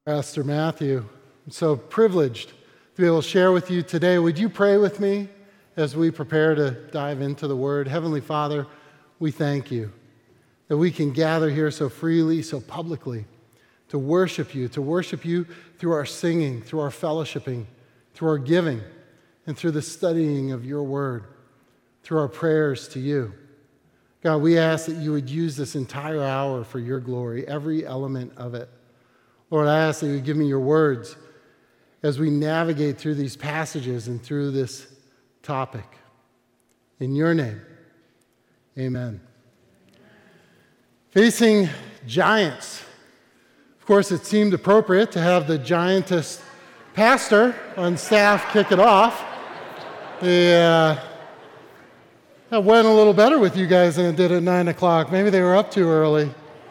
Pastor Matthew. I'm so privileged to be able to share with you today. Would you pray with me as we prepare to dive into the Word? Heavenly Father, we thank you that we can gather here so freely, so publicly, to worship you through our singing, through our fellowshipping, through our giving, and through the studying of your Word, through our prayers to you. God, we ask that you would use this entire hour for your glory, every element of it. Lord, I ask that you would give me your words as we navigate through these passages and through this topic. In your name, amen. Facing giants. Of course, it seemed appropriate to have the giantess pastor on staff kick it off. That went a little better with you guys than it did at 9 o'clock. Maybe they were up too early.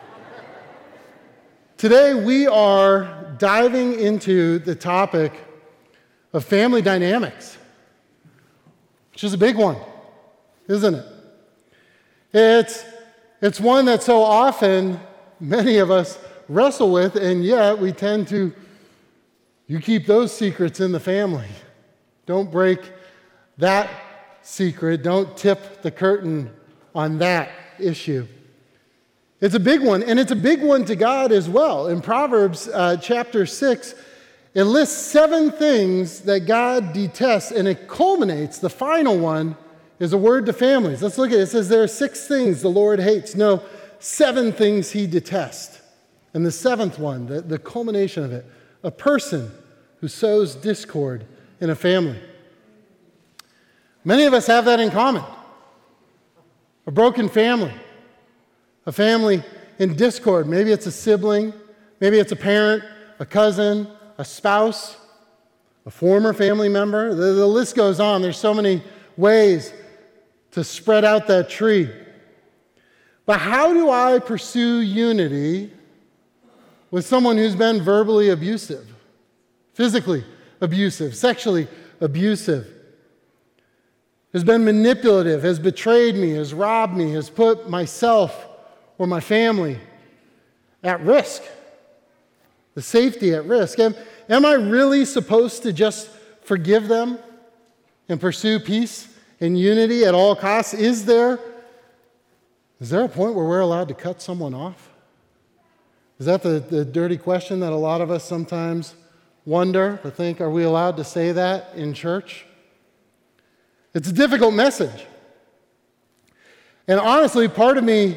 Today, we are diving into the topic of family dynamics, which is a big one, isn't it? It's one that so often many of us wrestle with, and yet we tend to, you keep those secrets in the family. Don't break that secret. Don't tip the curtain on that issue. It's a big one, and it's a big one to God as well. In Proverbs chapter 6, it lists 7 things that God detests, and it culminates. The final one is a word to families. Let's look at it. It says there are 6 things the Lord hates. No, 7 things he detests. And the 7th one, the culmination of it, a person who sows discord in a family. Many of us have that in common. A broken family. A family in discord. Maybe it's a sibling, maybe it's a parent, a cousin, a spouse, a former family member. The list goes on. There's so many ways to spread out that tree. But how do I pursue unity with someone who's been verbally abusive, physically abusive, sexually abusive, has been manipulative, has betrayed me, has robbed me, has put myself or my family at risk, the safety at risk? Am I really supposed to just forgive them and pursue peace and unity at all costs? Is there a point where we're allowed to cut someone off? Is that the dirty question that a lot of us sometimes wonder, to think, are we allowed to say that in church? It's a difficult message. And honestly, part of me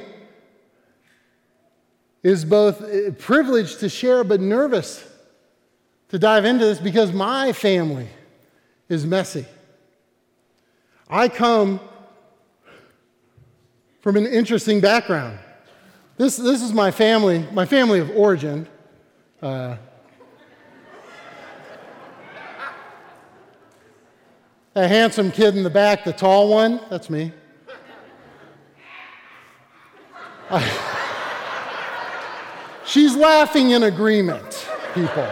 is both privileged to share but nervous to dive into this because my family is messy. I come from an interesting background. This is my family of origin. A handsome kid in the back, the tall one, that's me. She's laughing in agreement, people.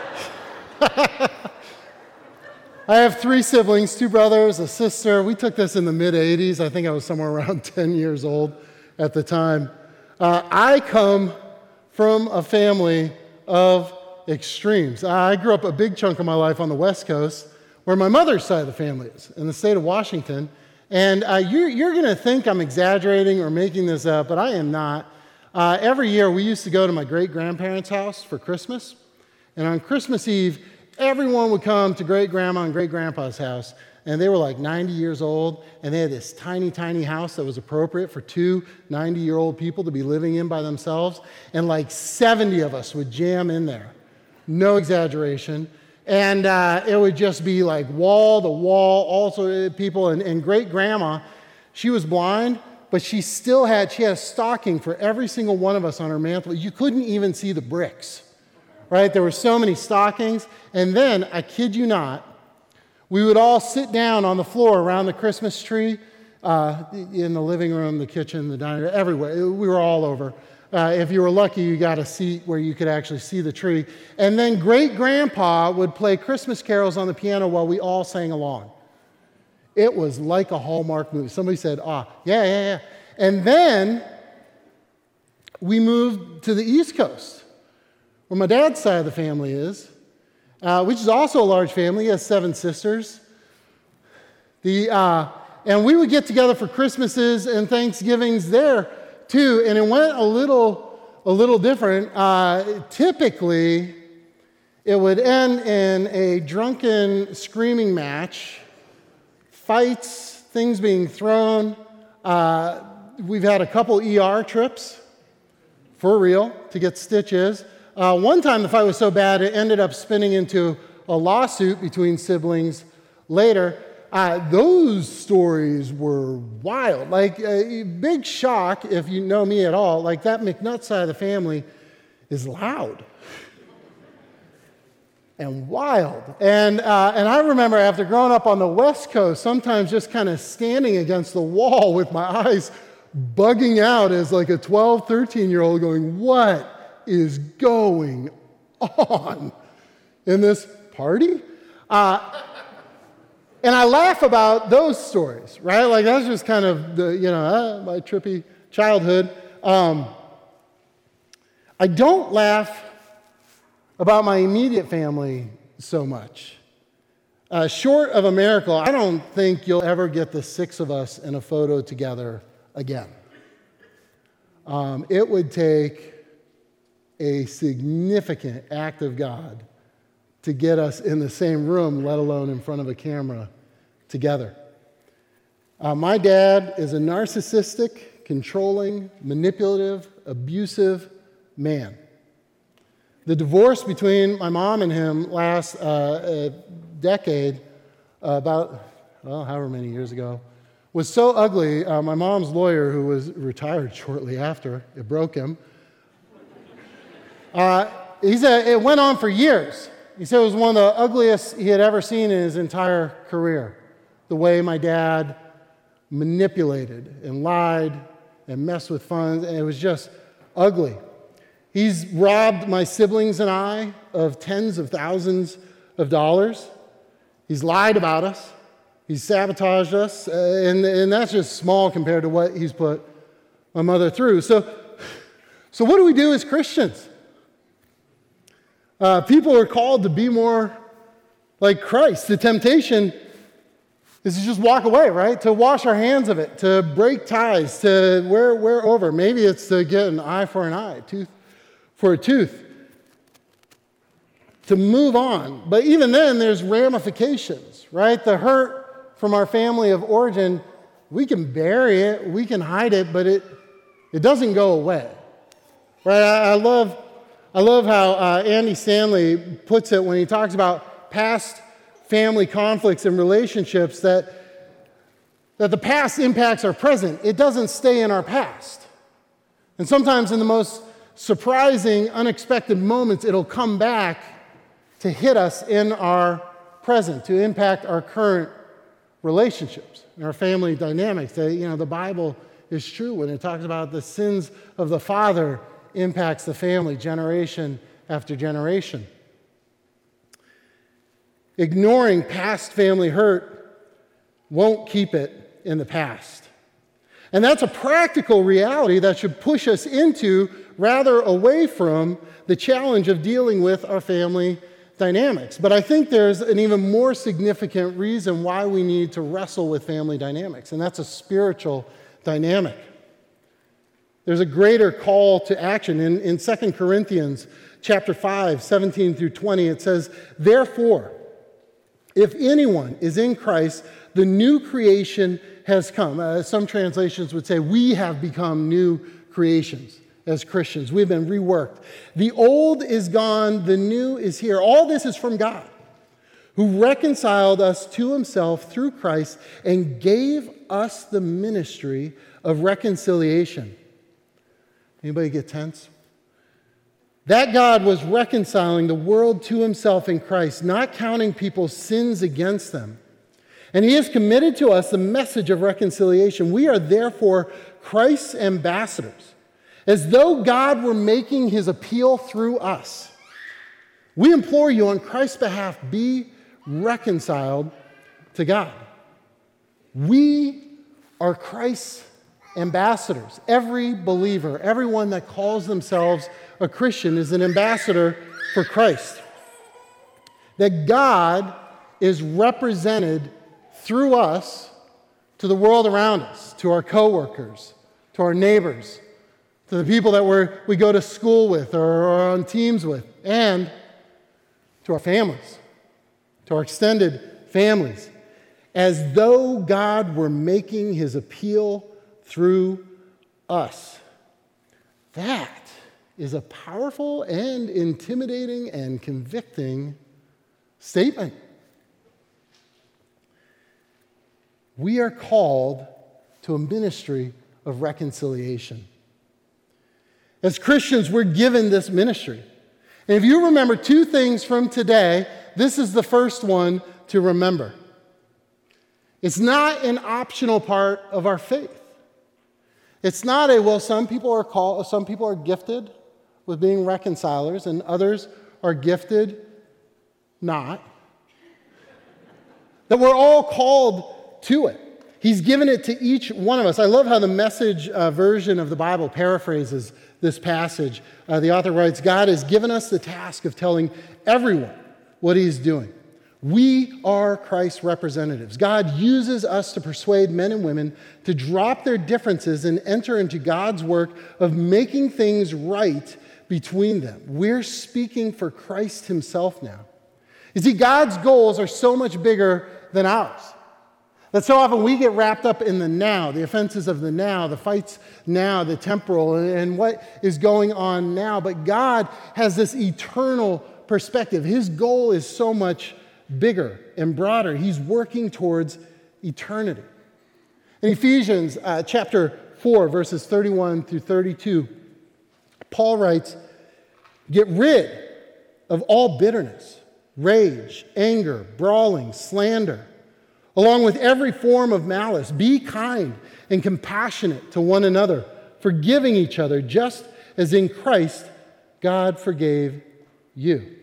I have 3 siblings, 2 brothers, a sister. We took this in the mid-'80s. I think I was somewhere around 10 years old at the time. I come from a family of extremes. I grew up a big chunk of my life on the West Coast, where my mother's side of the family is, in the state of Washington. And you're going to think I'm exaggerating or making this up, but I am not. Every year, we used to go to my great-grandparents' house for Christmas. And on Christmas Eve, everyone would come to great-grandma and great-grandpa's house. And they were like 90 years old, and they had this tiny, tiny house that was appropriate for 2 90-year-old people to be living in by themselves. And like 70 of us would jam in there. No exaggeration. And it would just be like wall to wall, all sorts of people. And great-grandma, she was blind, but she had a stocking for every single one of us on her mantle. You couldn't even see the bricks, right? There were so many stockings. And then, I kid you not, we would all sit down on the floor around the Christmas tree, in the living room, the kitchen, the dining room, everywhere. We were all over. If you were lucky, you got a seat where you could actually see the tree. And then great-grandpa would play Christmas carols on the piano while we all sang along. It was like a Hallmark movie. Somebody said, yeah. And then we moved to the East Coast, where my dad's side of the family is, which is also a large family. He has 7 sisters. And we would get together for Christmases and Thanksgivings there too, and it went a little different. Typically, it would end in a drunken screaming match, fights, things being thrown. We've had a couple ER trips, for real, to get stitches. One time the fight was so bad it ended up spinning into a lawsuit between siblings later. Those stories were wild. Like, big shock if you know me at all. Like, that McNutt side of the family is loud and wild. And I remember after growing up on the West Coast, sometimes just kind of standing against the wall with my eyes bugging out as like a 12, 13-year-old going, what is going on in this party? And I laugh about those stories, right? Like, that's just kind of my trippy childhood. I don't laugh about my immediate family so much. Short of a miracle, I don't think you'll ever get the 6 of us in a photo together again. It would take a significant act of God to get us in the same room, let alone in front of a camera together. My dad is a narcissistic, controlling, manipulative, abusive man. The divorce between my mom and him last decade, about, however many years ago, was so ugly. My mom's lawyer, who was retired shortly after, it broke him. He said it went on for years. He said it was one of the ugliest he had ever seen in his entire career. The way my dad manipulated and lied and messed with funds, and it was just ugly. He's robbed my siblings and I of tens of thousands of dollars. He's lied about us. He's sabotaged us, and that's just small compared to what he's put my mother through. So what do we do as Christians? People are called to be more like Christ. The temptation is to just walk away, right? To wash our hands of it, to break ties, to wear over. Maybe it's to get an eye for an eye, tooth for a tooth, to move on. But even then, there's ramifications, right? The hurt from our family of origin, we can bury it, we can hide it, but it doesn't go away, right? I love how Andy Stanley puts it when he talks about past family conflicts and relationships, that the past impacts our present. It doesn't stay in our past. And sometimes in the most surprising, unexpected moments, it'll come back to hit us in our present, to impact our current relationships and our family dynamics. The Bible is true when it talks about the sins of the father impacts the family generation after generation. Ignoring past family hurt won't keep it in the past. And that's a practical reality that should push us into, rather away from, the challenge of dealing with our family dynamics. But I think there's an even more significant reason why we need to wrestle with family dynamics, and that's a spiritual dynamic. There's a greater call to action. In 2 Corinthians chapter 5, 17 through 20, it says, "Therefore, if anyone is in Christ, the new creation has come." Some translations would say, we have become new creations as Christians. We've been reworked. "The old is gone, the new is here." All this is from God, who reconciled us to himself through Christ and gave us the ministry of reconciliation. Anybody get tense? That God was reconciling the world to himself in Christ, not counting people's sins against them. And he has committed to us the message of reconciliation. We are therefore Christ's ambassadors, as though God were making his appeal through us. We implore you on Christ's behalf, be reconciled to God. We are Christ's ambassadors. Every believer, everyone that calls themselves a Christian is an ambassador for Christ. That God is represented through us to the world around us, to our coworkers, to our neighbors, to the people that we go to school with or are on teams with, and to our families, to our extended families, as though God were making his appeal through us. That is a powerful and intimidating and convicting statement. We are called to a ministry of reconciliation. As Christians, we're given this ministry. And if you remember two things from today, this is the first one to remember. It's not an optional part of our faith. It's not some people are gifted with being reconcilers and others are gifted not. That we're all called to it. He's given it to each one of us. I love how the Message version of the Bible paraphrases this passage. The author writes, God has given us the task of telling everyone what he's doing. We are Christ's representatives. God uses us to persuade men and women to drop their differences and enter into God's work of making things right between them. We're speaking for Christ himself now. You see, God's goals are so much bigger than ours. That so often we get wrapped up in the now, the offenses of the now, the fights now, the temporal, and what is going on now. But God has this eternal perspective. His goal is so much bigger and broader. He's working towards eternity. In Ephesians chapter 4, verses 31 through 32, Paul writes, get rid of all bitterness, rage, anger, brawling, slander, along with every form of malice. Be kind and compassionate to one another, forgiving each other, just as in Christ God forgave you.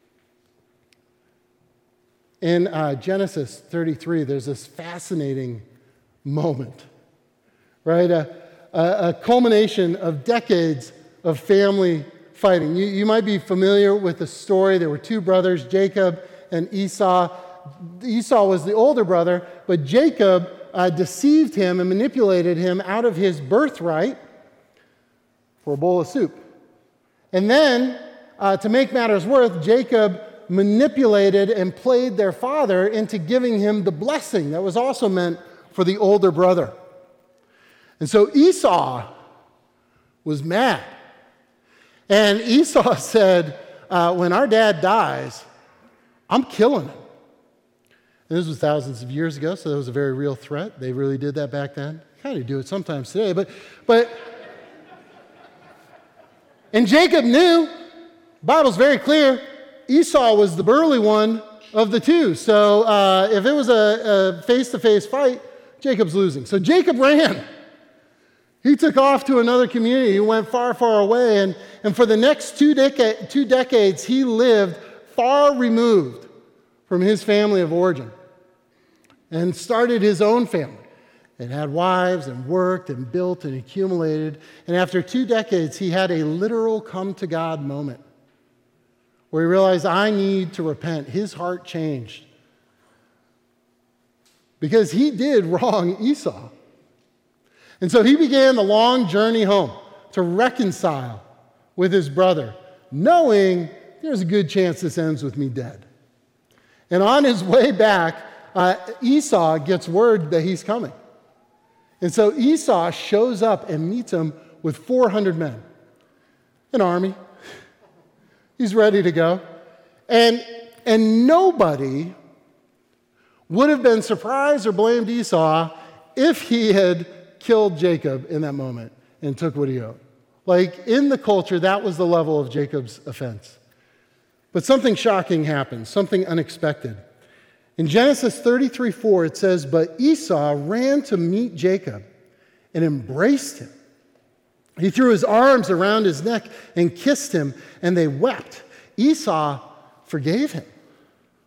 In Genesis 33, there's this fascinating moment, right? A culmination of decades of family fighting. You might be familiar with the story. There were two brothers, Jacob and Esau. Esau was the older brother, but Jacob deceived him and manipulated him out of his birthright for a bowl of soup. And then, to make matters worse, Jacob manipulated and played their father into giving him the blessing that was also meant for the older brother. And so Esau was mad. And Esau said, when our dad dies, I'm killing him. And this was thousands of years ago, so that was a very real threat. They really did that back then. Kind of do it sometimes today, but and Jacob knew, the Bible's very clear, Esau was the burly one of the two. So if it was a face-to-face fight, Jacob's losing. So Jacob ran. He took off to another community. He went far, far away. And for the next two decades, he lived far removed from his family of origin and started his own family and had wives and worked and built and accumulated. And after 2 decades, he had a literal come-to-God moment where he realized, I need to repent. His heart changed because he did wrong Esau. And so he began the long journey home to reconcile with his brother, knowing there's a good chance this ends with me dead. And on his way back, Esau gets word that he's coming. And so Esau shows up and meets him with 400 men, an army. He's ready to go. And nobody would have been surprised or blamed Esau if he had killed Jacob in that moment and took what he owed. Like, in the culture, that was the level of Jacob's offense. But something shocking happened, something unexpected. In Genesis 33:4, it says, but Esau ran to meet Jacob and embraced him. He threw his arms around his neck and kissed him, and they wept. Esau forgave him.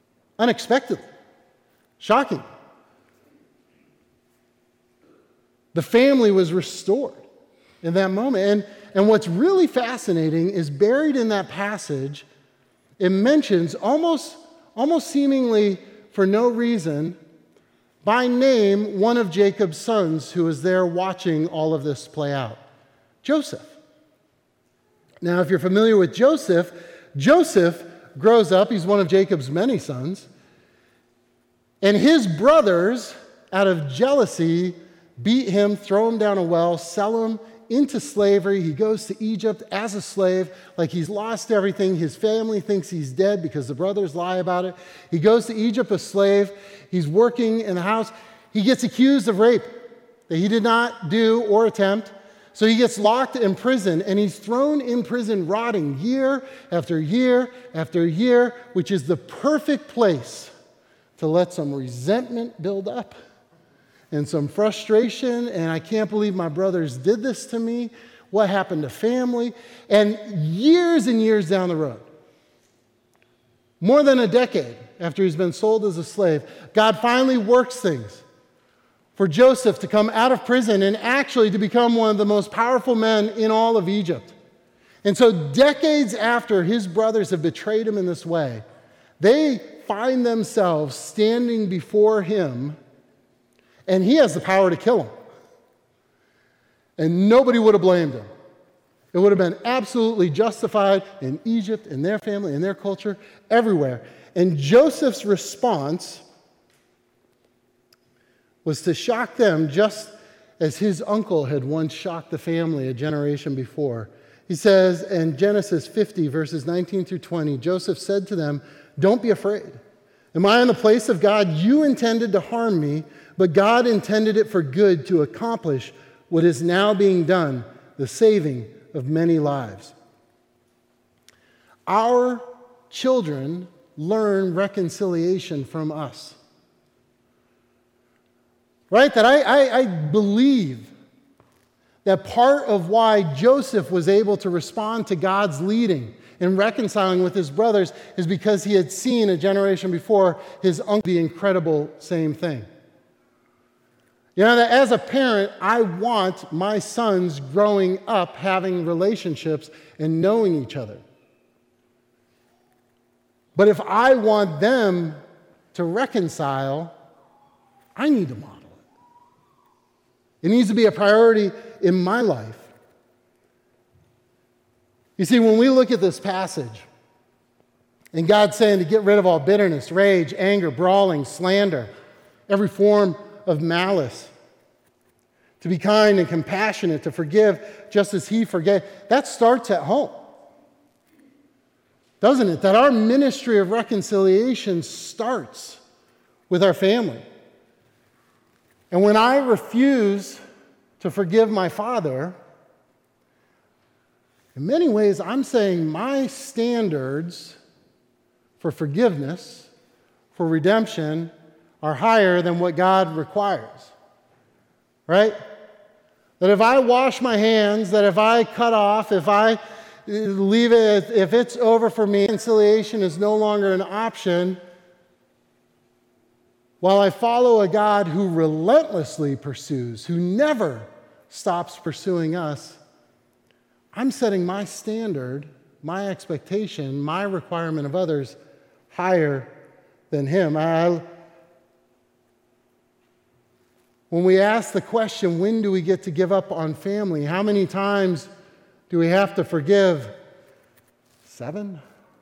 Unexpectedly. Shocking. The family was restored in that moment. And what's really fascinating is buried in that passage, it mentions almost seemingly for no reason, by name, one of Jacob's sons who was there watching all of this play out, Joseph. Now, if you're familiar with Joseph, Joseph grows up, he's one of Jacob's many sons, and his brothers, out of jealousy, beat him, throw him down a well, sell him into slavery. He goes to Egypt as a slave, like he's lost everything. His family thinks he's dead because the brothers lie about it. He goes to Egypt a slave. He's working in the house. He gets accused of rape that he did not do or attempt. So he gets locked in prison, and he's thrown in prison rotting year after year after year, which is the perfect place to let some resentment build up and some frustration, and I can't believe my brothers did this to me. What happened to family? And years down the road, more than a decade after he's been sold as a slave, God finally works things for Joseph to come out of prison and actually to become one of the most powerful men in all of Egypt. And so decades after his brothers have betrayed him in this way, they find themselves standing before him, and he has the power to kill him. And nobody would have blamed him. It would have been absolutely justified in Egypt, in their family, in their culture, everywhere. And Joseph's response was to shock them just as his uncle had once shocked the family a generation before. He says in Genesis 50, verses 19 through 20, Joseph said to them, "Don't be afraid. Am I in the place of God? You intended to harm me, but God intended it for good to accomplish what is now being done, the saving of many lives." Our children learn reconciliation from us. Right? That I believe that part of why Joseph was able to respond to God's leading in reconciling with his brothers is because he had seen a generation before his uncle the incredible same thing. You know, that as a parent, I want my sons growing up having relationships and knowing each other. But if I want them to reconcile, I need to model it. It needs to be a priority in my life. You see, when we look at this passage, and God's saying to get rid of all bitterness, rage, anger, brawling, slander, every form of malice, to be kind and compassionate, to forgive just as he forgave, that starts at home. Doesn't it? That our ministry of reconciliation starts with our family. And when I refuse to forgive my father, in many ways, I'm saying my standards for forgiveness, for redemption, are higher than what God requires. Right? That if I wash my hands, that if I cut off, if I leave it, if it's over for me, reconciliation is no longer an option, while I follow a God who relentlessly pursues, who never stops pursuing us, I'm setting my standard, my expectation, my requirement of others higher than him. When we ask the question, when do we get to give up on family? How many times do we have to forgive? 7?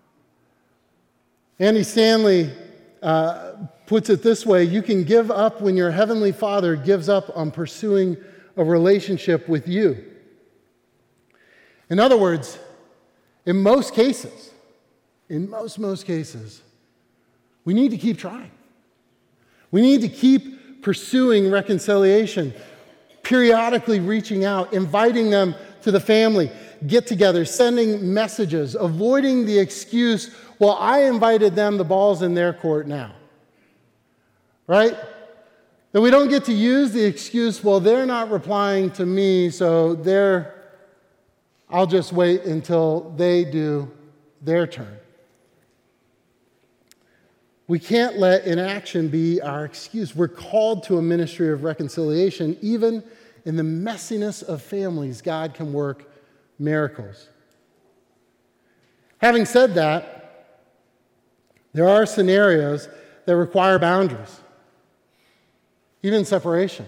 Andy Stanley puts it this way: you can give up when your heavenly Father gives up on pursuing a relationship with you. In other words, in most cases, we need to keep trying. We need to keep pursuing reconciliation, periodically reaching out, inviting them to the family get-together, sending messages, avoiding the excuse, well, I invited them, the ball's in their court now. Right? That we don't get to use the excuse, well, they're not replying to me, so I'll just wait until they do their turn. We can't let inaction be our excuse. We're called to a ministry of reconciliation, even in the messiness of families, God can work miracles. Having said that, there are scenarios that require boundaries, even separation.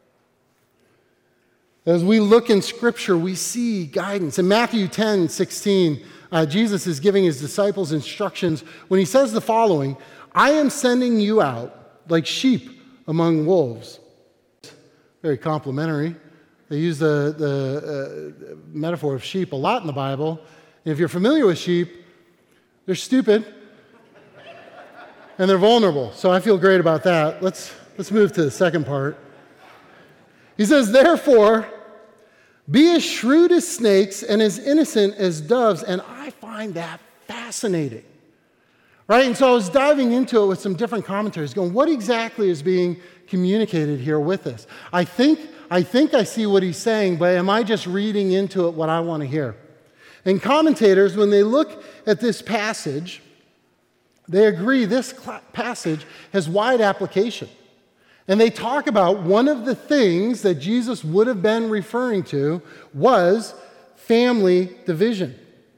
As we look in Scripture, we see guidance. In Matthew 10:16, Jesus is giving his disciples instructions when he says the following, "I am sending you out like sheep among wolves." Very complimentary. They use the metaphor of sheep a lot in the Bible. And if you're familiar with sheep, they're stupid and they're vulnerable. So I feel great about that. Let's move to the second part. He says, "Therefore, be as shrewd as snakes and as innocent as doves." And I find that fascinating. Right? And so I was diving into it with some different commentaries, going, what exactly is being communicated here with this? I think I see what he's saying, but am I just reading into it what I want to hear? And commentators, when they look at this passage, they agree this passage has wide application. And they talk about one of the things that Jesus would have been referring to was family division.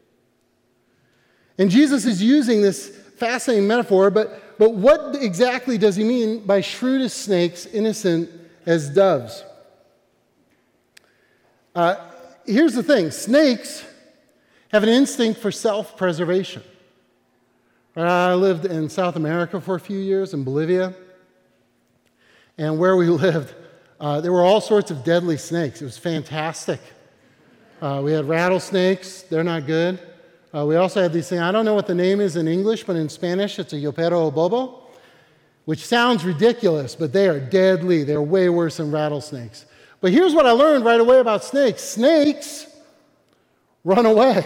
And Jesus is using this fascinating metaphor, but what exactly does he mean by shrewd as snakes, innocent as doves? Here's the thing. Snakes have an instinct for self-preservation. I lived in South America for a few years, in Bolivia. And where we lived, there were all sorts of deadly snakes. It was fantastic. We had rattlesnakes. They're not good. We also had these things. I don't know what the name is in English, but in Spanish, it's a yopero bobo, which sounds ridiculous, but they are deadly. They're way worse than rattlesnakes. But here's what I learned right away about snakes. Snakes run away.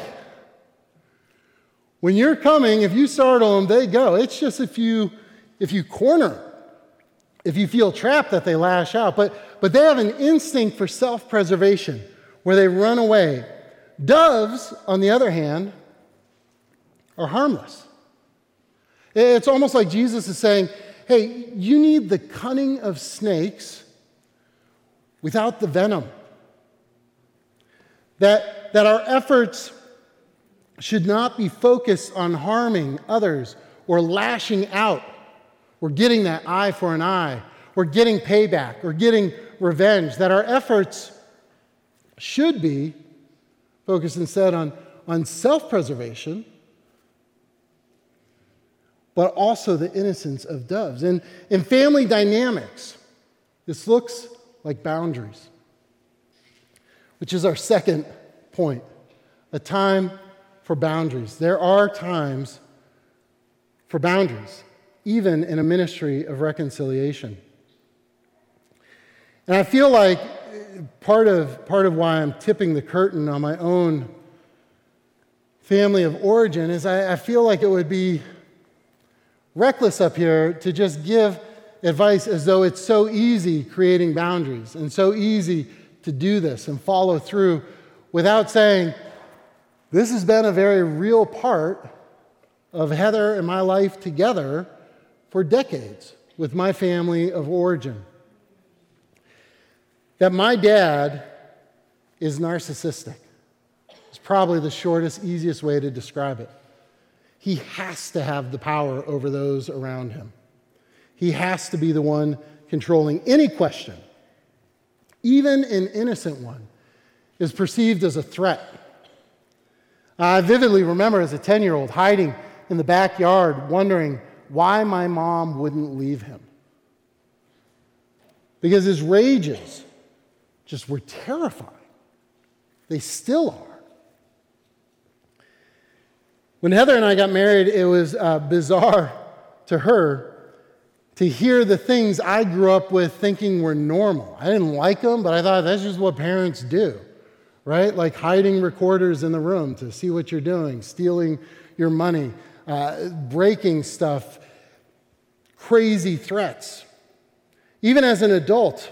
When you're coming, if you startle them, they go. It's just if you corner, if you feel trapped, that they lash out. But they have an instinct for self-preservation where they run away. Doves, on the other hand, are harmless. It's almost like Jesus is saying, hey, you need the cunning of snakes without the venom. That our efforts should not be focused on harming others or lashing out or getting that eye for an eye or getting payback or getting revenge. That our efforts should be focused instead on self-preservation, but also the innocence of doves. And in family dynamics, this looks like boundaries, which is our second point, a time for boundaries. There are times for boundaries, even in a ministry of reconciliation. And I feel like part of why I'm tipping the curtain on my own family of origin is I feel like it would be reckless up here to just give advice as though it's so easy creating boundaries and so easy to do this and follow through without saying, this has been a very real part of Heather and my life together for decades with my family of origin. That my dad is narcissistic. It's probably the shortest, easiest way to describe it. He has to have the power over those around him. He has to be the one controlling any question, even an innocent one, is perceived as a threat. I vividly remember as a 10-year-old hiding in the backyard wondering why my mom wouldn't leave him. Because his rages just were terrifying. They still are. When Heather and I got married, it was bizarre to her to hear the things I grew up with thinking were normal. I didn't like them, but I thought that's just what parents do, right? Like hiding recorders in the room to see what you're doing, stealing your money, breaking stuff, crazy threats. Even as an adult,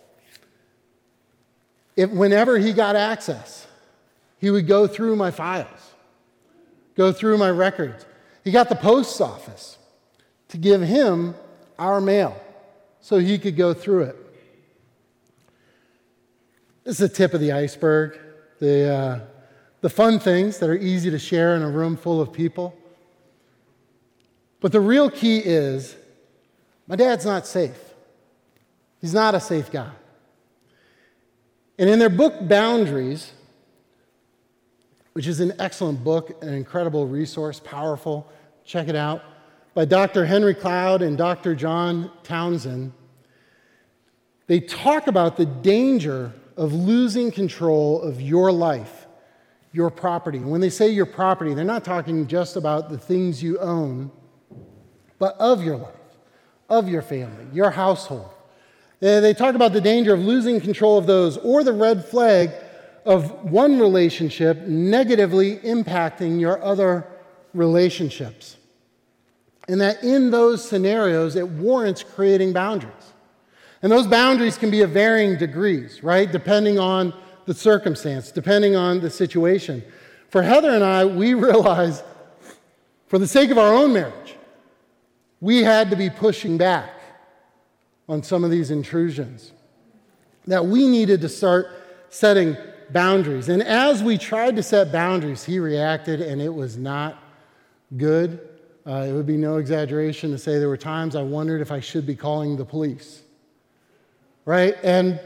whenever he got access, he would go through my files, go through my records. He got the post office to give him our mail so he could go through it. This is the tip of the iceberg, the fun things that are easy to share in a room full of people. But the real key is, my dad's not safe. He's not a safe guy. And in their book, Boundaries, which is an excellent book, an incredible resource, powerful, check it out, by Dr. Henry Cloud and Dr. John Townsend, they talk about the danger of losing control of your life, your property. And when they say your property, they're not talking just about the things you own, but of your life, of your family, your household. They talk about the danger of losing control of those, or the red flag of one relationship negatively impacting your other relationships. And that in those scenarios, it warrants creating boundaries. And those boundaries can be of varying degrees, right? Depending on the circumstance, depending on the situation. For Heather and I, we realized, for the sake of our own marriage, we had to be pushing back on some of these intrusions. That we needed to start setting boundaries. And as we tried to set boundaries, he reacted, and it was not good. It would be no exaggeration to say there were times I wondered if I should be calling the police. Right? And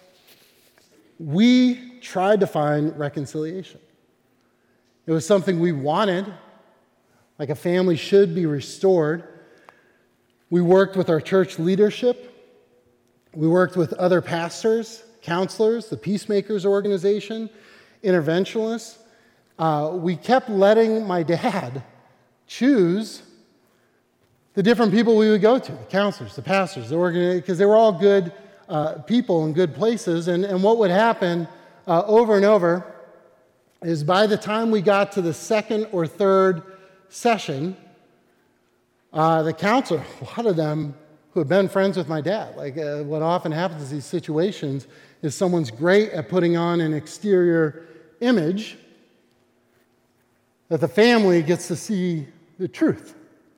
we tried to find reconciliation. It was something we wanted, like a family should be restored. We worked with our church leadership. We worked with other pastors, counselors, the Peacemakers organization, interventionists. We kept letting my dad choose the different people we would go to, the counselors, the pastors, the organization, because they were all good people in good places. And what would happen over and over is by the time we got to the second or third session, the counselor, a lot of them who have been friends with my dad, like what often happens in these situations is someone's great at putting on an exterior image that the family gets to see the truth.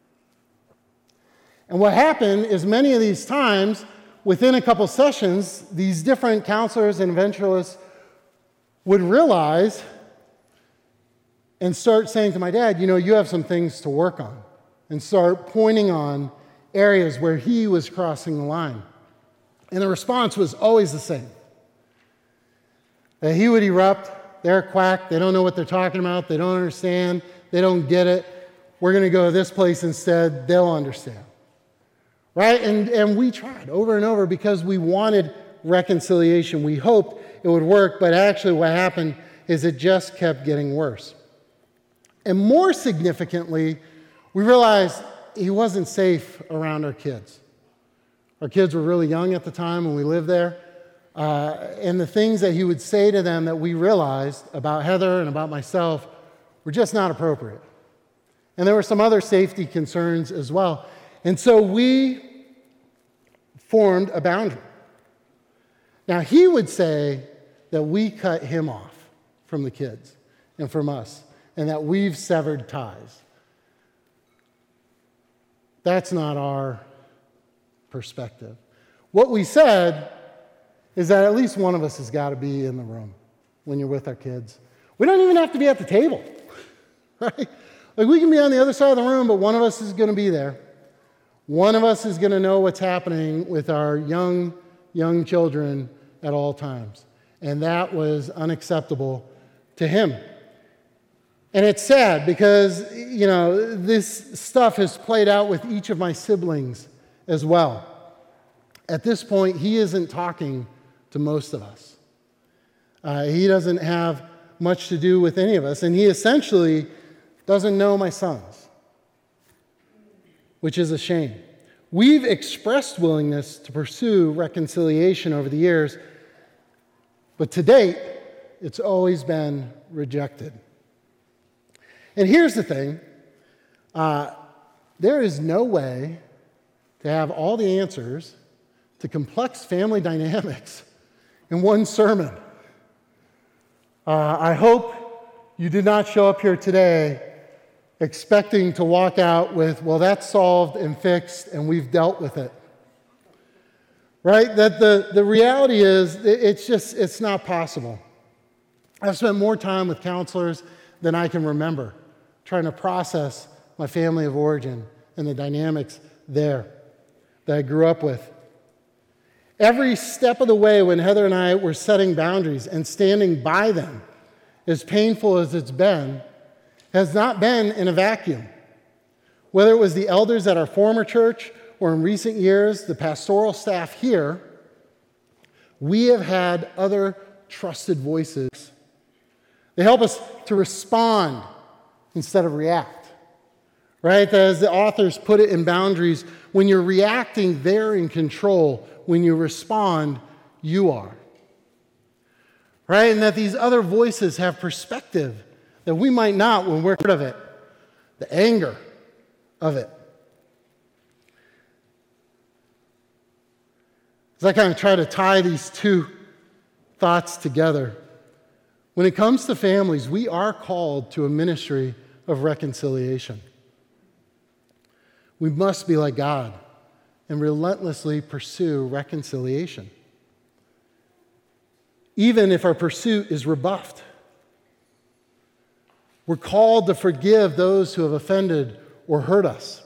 And what happened is many of these times, within a couple sessions, these different counselors and evangelists would realize and start saying to my dad, you have some things to work on, and start pointing on areas where he was crossing the line. And the response was always the same. That he would erupt, they're quack, they don't know what they're talking about, they don't understand, they don't get it. We're going to go to this place instead, they'll understand. Right? And we tried over and over because we wanted reconciliation. We hoped it would work, but actually what happened is it just kept getting worse. And more significantly, we realized he wasn't safe around our kids. Our kids were really young at the time when we lived there. And the things that he would say to them that we realized about Heather and about myself were just not appropriate. And there were some other safety concerns as well. And so we formed a boundary. Now, he would say that we cut him off from the kids and from us, and that we've severed ties. That's not our perspective. What we said is that at least one of us has got to be in the room when you're with our kids. We don't even have to be at the table, right? Like we can be on the other side of the room, but one of us is going to be there. One of us is going to know what's happening with our young children at all times. And that was unacceptable to him. And it's sad because, this stuff has played out with each of my siblings as well. At this point, he isn't talking to most of us. He doesn't have much to do with any of us. And he essentially doesn't know my sons, which is a shame. We've expressed willingness to pursue reconciliation over the years, but to date, it's always been rejected. And here's the thing. There is no way to have all the answers to complex family dynamics in one sermon. I hope you did not show up here today expecting to walk out with, well, that's solved and fixed and we've dealt with it. right? That the reality is, it's not possible. I've spent more time with counselors than I can remember trying to process my family of origin and the dynamics there that I grew up with. Every step of the way when Heather and I were setting boundaries and standing by them, as painful as it's been, has not been in a vacuum. Whether it was the elders at our former church or in recent years, the pastoral staff here, we have had other trusted voices. They help us to respond instead of react. Right? As the authors put it in Boundaries, when you're reacting, they're in control. When you respond, you are. Right? And that these other voices have perspective that we might not when we're rid of it. The anger of it. As I kind of try to tie these two thoughts together, when it comes to families, we are called to a ministry of reconciliation. We must be like God and relentlessly pursue reconciliation, even if our pursuit is rebuffed. We're called to forgive those who have offended or hurt us.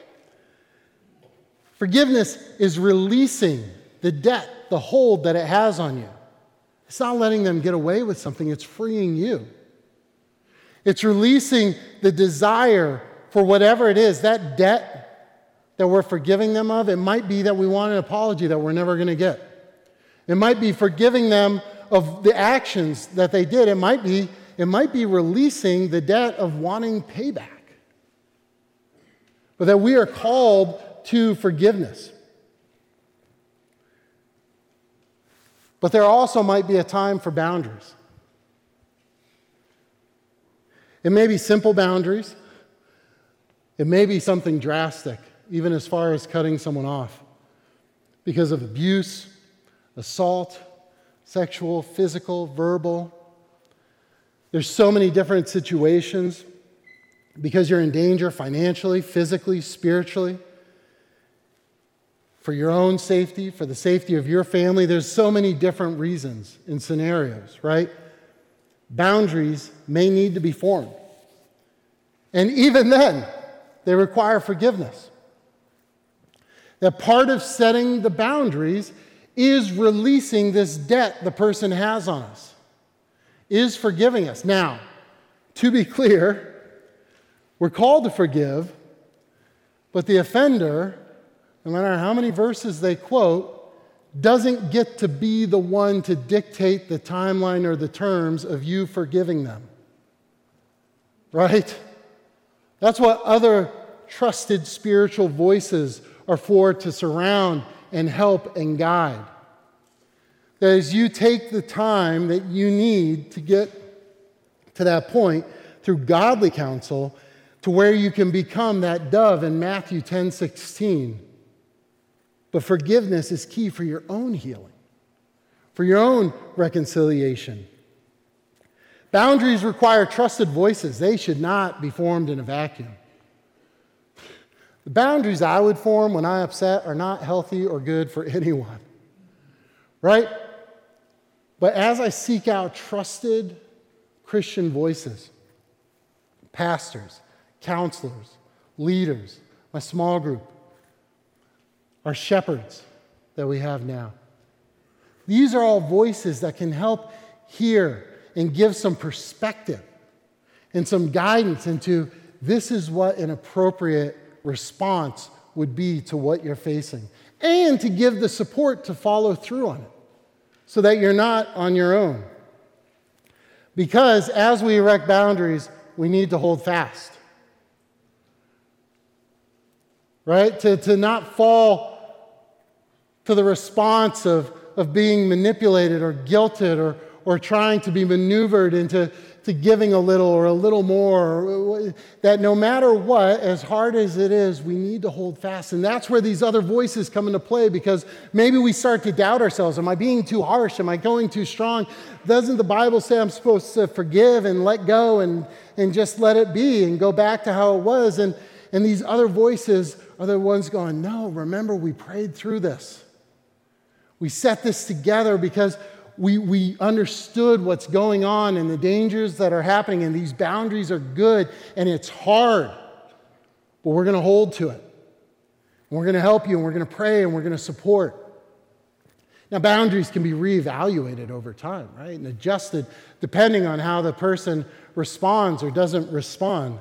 Forgiveness is releasing the debt, the hold that it has on you. It's not letting them get away with something, it's freeing you. It's releasing the desire for whatever it is, that debt that we're forgiving them of. It might be that we want an apology that we're never going to get. It might be forgiving them of the actions that they did. It might be releasing the debt of wanting payback. But that we are called to forgiveness. But there also might be a time for boundaries. It may be simple boundaries. It may be something drastic, even as far as cutting someone off because of abuse, assault, sexual, physical, verbal. There's so many different situations because you're in danger financially, physically, spiritually, for your own safety, for the safety of your family. There's so many different reasons and scenarios, right? Boundaries may need to be formed. And even then, they require forgiveness. That part of setting the boundaries is releasing this debt the person has on us, is forgiving us. Now, to be clear, we're called to forgive, but the offender, no matter how many verses they quote, doesn't get to be the one to dictate the timeline or the terms of you forgiving them. Right? That's what other trusted spiritual voices are for, to surround and help and guide. That as you take the time that you need to get to that point through godly counsel, to where you can become that dove in Matthew 10:16. But forgiveness is key for your own healing, for your own reconciliation. Boundaries require trusted voices. They should not be formed in a vacuum. The boundaries I would form when I'm upset are not healthy or good for anyone, right? But as I seek out trusted Christian voices, pastors, counselors, leaders, my small group, our shepherds that we have now. These are all voices that can help hear and give some perspective and some guidance into this is what an appropriate response would be to what you're facing, and to give the support to follow through on it so that you're not on your own. Because as we erect boundaries, we need to hold fast. Right? To not fall to the response of being manipulated or guilted or trying to be maneuvered into giving a little or a little more. That no matter what, as hard as it is, we need to hold fast. And that's where these other voices come into play, because maybe we start to doubt ourselves. Am I being too harsh? Am I going too strong? Doesn't the Bible say I'm supposed to forgive and let go and just let it be and go back to how it was? And these other voices are the ones going, no, remember we prayed through this. We set this together because we understood what's going on and the dangers that are happening, and these boundaries are good, and it's hard, but we're going to hold to it. And we're going to help you, and we're going to pray, and we're going to support. Now, boundaries can be reevaluated over time, right, and adjusted depending on how the person responds or doesn't respond.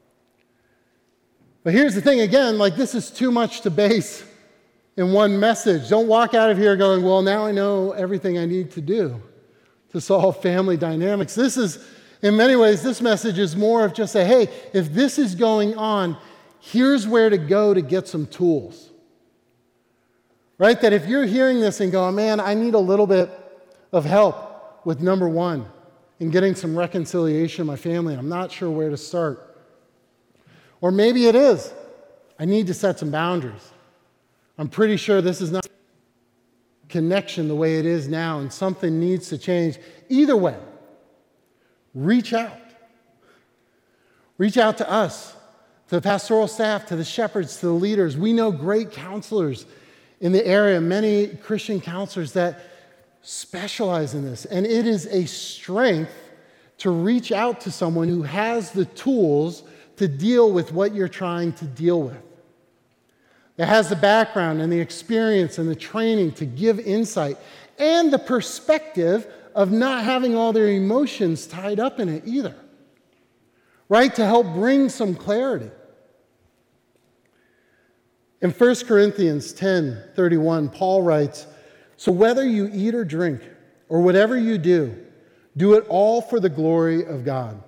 But here's the thing, again, like this is too much to base in one message. Don't walk out of here going, well, now I know everything I need to do to solve family dynamics. This is, in many ways, this message is more of just say, hey, if this is going on, here's where to go to get some tools. Right? That if you're hearing this and going, man, I need a little bit of help with number one, in getting some reconciliation in my family, I'm not sure where to start. Or maybe it is, I need to set some boundaries. I'm pretty sure this is not connection the way it is now, and something needs to change. Either way, reach out. Reach out to us, to the pastoral staff, to the shepherds, to the leaders. We know great counselors in the area, many Christian counselors that specialize in this. And it is a strength to reach out to someone who has the tools to deal with what you're trying to deal with, that has the background and the experience and the training to give insight and the perspective of not having all their emotions tied up in it either, right? To help bring some clarity. In 1 Corinthians 10:31, Paul writes, so whether you eat or drink or whatever you do it all for the glory of God.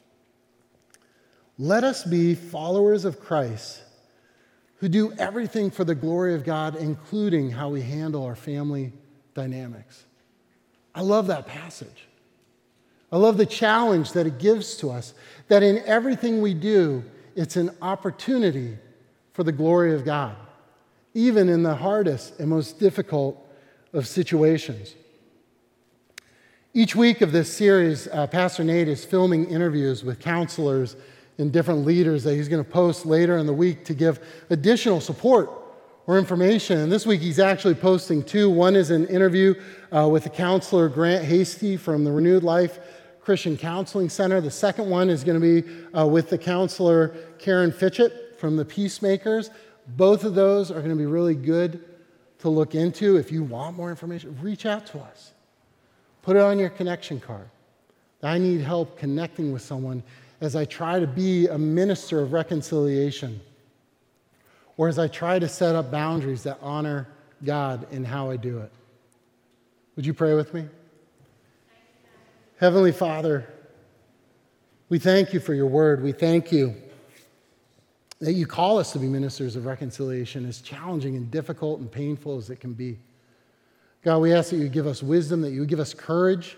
Let us be followers of Christ who do everything for the glory of God, including how we handle our family dynamics. I love that passage. I love the challenge that it gives to us, that in everything we do, it's an opportunity for the glory of God, even in the hardest and most difficult of situations. Each week of this series, Pastor Nate is filming interviews with counselors and different leaders that he's going to post later in the week to give additional support or information. And this week he's actually posting two. One is an interview with the counselor Grant Hasty from the Renewed Life Christian Counseling Center. The second one is going to be with the counselor Karen Fitchett from the Peacemakers. Both of those are going to be really good to look into. If you want more information, reach out to us. Put it on your connection card. I need help connecting with someone as I try to be a minister of reconciliation, or as I try to set up boundaries that honor God in how I do it. Would you pray with me? Heavenly Father, we thank you for your word. We thank you that you call us to be ministers of reconciliation, as challenging and difficult and painful as it can be. God, we ask that you give us wisdom, that you give us courage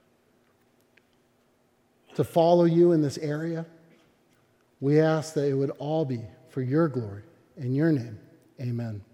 to follow you in this area. We ask that it would all be for your glory. In your name, amen.